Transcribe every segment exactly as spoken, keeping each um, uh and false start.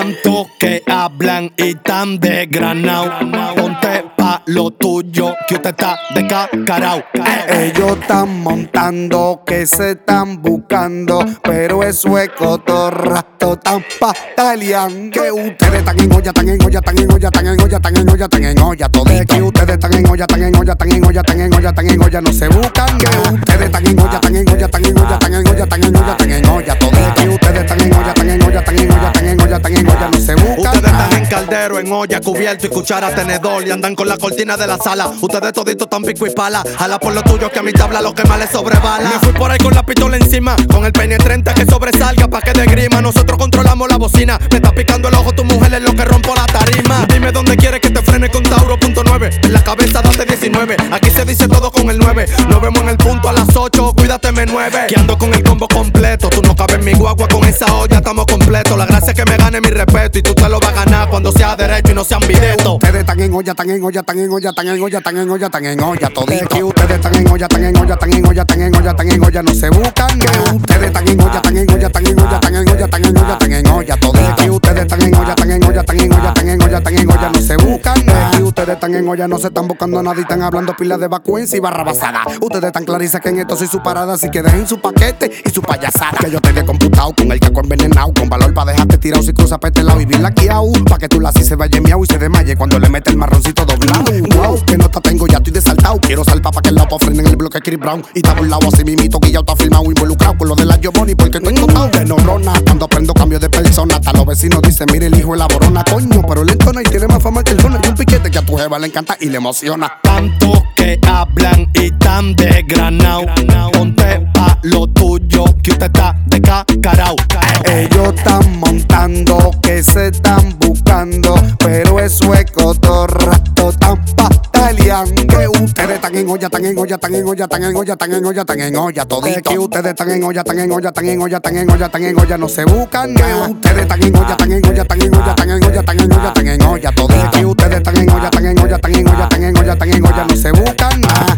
Tanto que hablan y tan desgranao. Ponte pa' lo tuyo, que usted está descacarao. Ellos están montando, que se están buscando, pero eso es cotorra, tan patalean. Que ustedes están en olla, están en olla, están en olla, están en olla, están en olla, están en olla, todito. Que ustedes están en olla, están en olla, están en olla, están en olla, están en olla, no se buscan. Que ustedes están en olla, están en olla, están en olla, están en olla, están en olla, están en olla, todito. Que ustedes están en olla, están en olla, están en olla, están en olla, están en olla, no se buscan. Ustedes están en caldero, en olla, cubierto y cuchara, tenedor, y andan con la cortina de la sala. Ustedes toditos tan pico y pala. Jala por lo tuyo que a mi tabla lo que más les sobrebala. Me fui por ahí con la pistola encima, con el penetrante que sobresalga pa' que de grima. Nosotros controlamos la bocina. Me está picando el ojo tu mujer, es lo que rompo la tarima. Dime dónde quieres que te frene con Tauro punto nueve. En la cabeza date diecinueve. Aquí se dice todo con el nueve. Nos vemos en el punto a las ocho. Cuídate me nueve. Que ando con el combo completo. Tú no cabes en mi guagua, con esa olla estamos completos. La gracia es que me gane mi respeto y tú te lo vas a ganar cuando sea derecho y no sean videto. Ustedes están en olla, están en olla, están en olla, están en olla, están en olla, están en olla, todito. Que ustedes están en olla, están en olla, están en olla, están en olla, están en olla, no se buscan. Que ustedes están en olla, están en olla, están en olla, están en olla, están en olla, están en olla, todito. Que ustedes están en olla, están en olla, están en olla, están en olla, están en olla, no se buscan. Que ustedes están en olla, no se están buscando a nadie, están hablando pilas de vacuencia y barra basada. Ustedes están clarices que en esto soy su parada, así que dejen su paquete y su payasada. Que yo te he computado con el caco envenenado, con valor pa' dejarte tirado si cruza pa' este lado y bien laqueado. Pa' que tú la así se vaya miau y se desmaye cuando le mete el marroncito doblado. Wow, que no te tengo, ya estoy desaltado. Quiero salpa pa' que el lado pa' frenen el bloque Chris Brown. Y está burlado así mimito, que ya está filmado, involucrado con lo de la Giovanni porque estoy tocado de neurona. Cuando aprendo cambio de persona, hasta los vecinos dicen, mire el hijo de la borona, coño, pero él entona y tiene más fama que el zona. Y un piquete que a tu jeva le encanta y le emociona. Tanto que hablan y tan desgranao. Ponte pa' lo tuyo, que usted está descacarao. Ellos están montando, que se están buscando, pero eso es cotorra, tan patalean. Que ustedes están en olla, están en olla, están en olla, están en olla, están en olla, están en olla, todito. Que ustedes están en olla, están en olla, están en olla, están en olla, están en olla, no se buscan. Que ustedes están en olla, están en olla, están en olla, están en olla, están en olla, están en olla, todito. Que ustedes están en olla, están en olla, están en olla, están en olla, están en olla, no se buscan.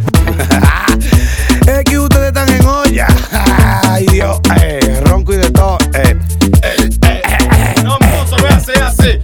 Es que ustedes están en olla. Ay Dios, eh, ronco y de todo. Eh, eh, eh, eh, no, mozo, ve así, así.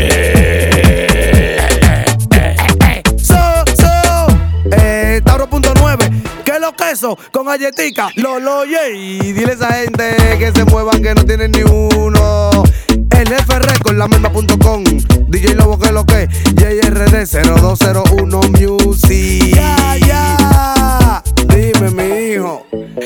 So, so, eh, Tauro punto nueve, que los quesos con galletica, Lolo Yey. Dile a esa gente que se muevan, que no tienen ni uno. El F Record, la misma punto com. D J Lobo, que lo que, J R D cero dos cero uno Music. Ya, ya. Dime, mi hijo.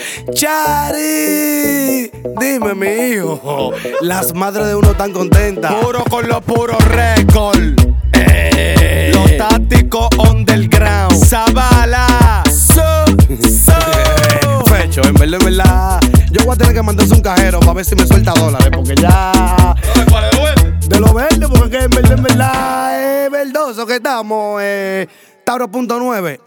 Chari, dime, mi hijo. Las madres de uno tan contentas. Puro con los puros récord. Eh. Los tácticos underground. Zabala. So, so. Fecho, en verdad, en verdad. Yo voy a tener que mandarse un cajero para ver si me suelta dólares, porque ya. ¿Cuál es lo verde? De lo verde, porque en verdad, en verdad es verdoso que estamos. Eh, Tauro punto nueve.